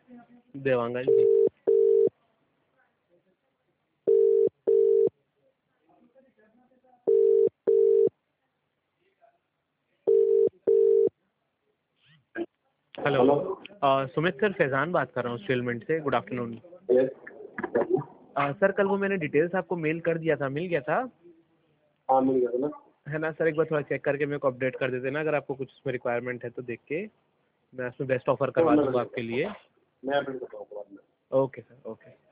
Dewangan ji. Hello. Sumit sir, Faizan बात कर रहा हूँ स्टीलमेंट से। Good afternoon. सर, कल वो मैंने डिटेल्स आपको मेल कर दिया था, मिल गया था? हाँ, मिल गया था ना। है ना सर, एक बार थोड़ा चेक करके मेरे को अपडेट कर देते ना, अगर आपको कुछ उसमें रिक्वायरमेंट है तो देख के मैं उसमें बेस्ट ऑफर करवा दूँगा आपके लिए। मैं अपडेट करता हूँ बाद में। Okay sir, okay.